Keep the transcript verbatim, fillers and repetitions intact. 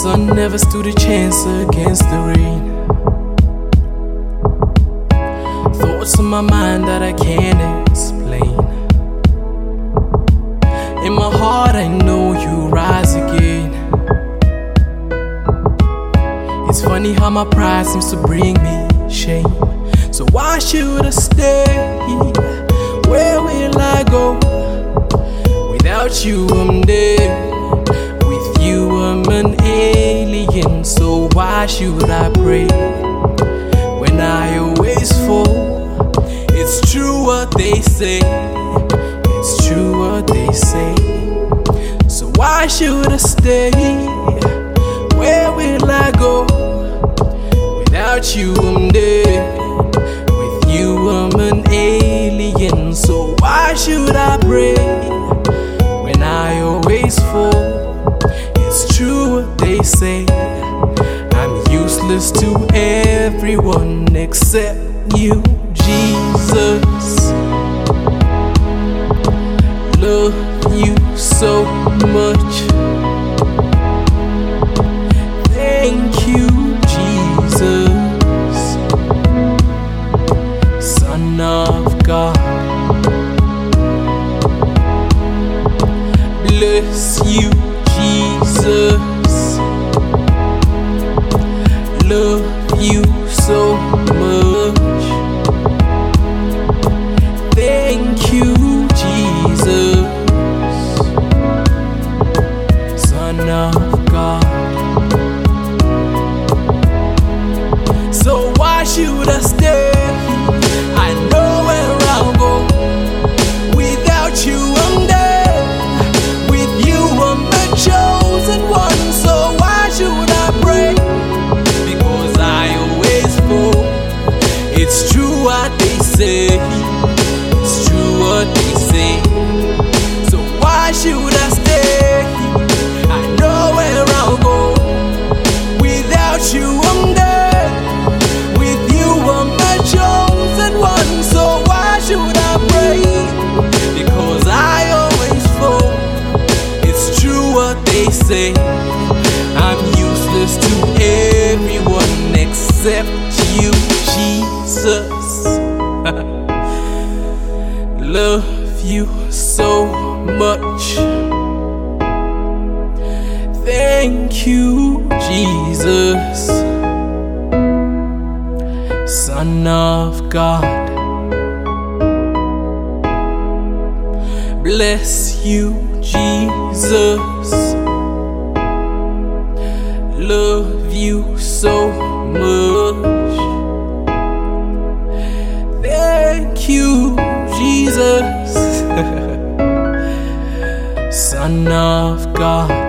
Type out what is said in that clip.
sun never stood a chance against the rain. Thoughts in my mind that I can't explain. In my heart I know you rise again. It's funny how my pride seems to bring me shame. So why should I stay? Where will I go? Without you I'm dead. With you I'm an alien. So why should I pray when I always fall? It's true what they say. It's true what they say. So why should I stay? Where will I go? Without you I'm dead. With you I'm an alien. So why should I pray when I always fall? It's true what they say. I'm useless to everyone except you, Jesus. Love you so much. Thank you, Jesus, Son of God. Bless you, Jesus. Love you so much. Thank you, Jesus, Son of God. So why should I stay? I know where I'll go. Without you I'm dead. With you I'm the chosen one. So why should I pray? Because I always fall. It's true what they say. It's true what they say. So why should I stay? I know where I'll go. Without you I'm dead. With you I'm the chosen one. So why should I pray? Because I always fall. It's true what they say. I'm useless to everyone except you, Jesus. Love you so much. Thank you, Jesus, Son of God. Bless you, Jesus. Love you so much. Thank you, Jesus, Son of God.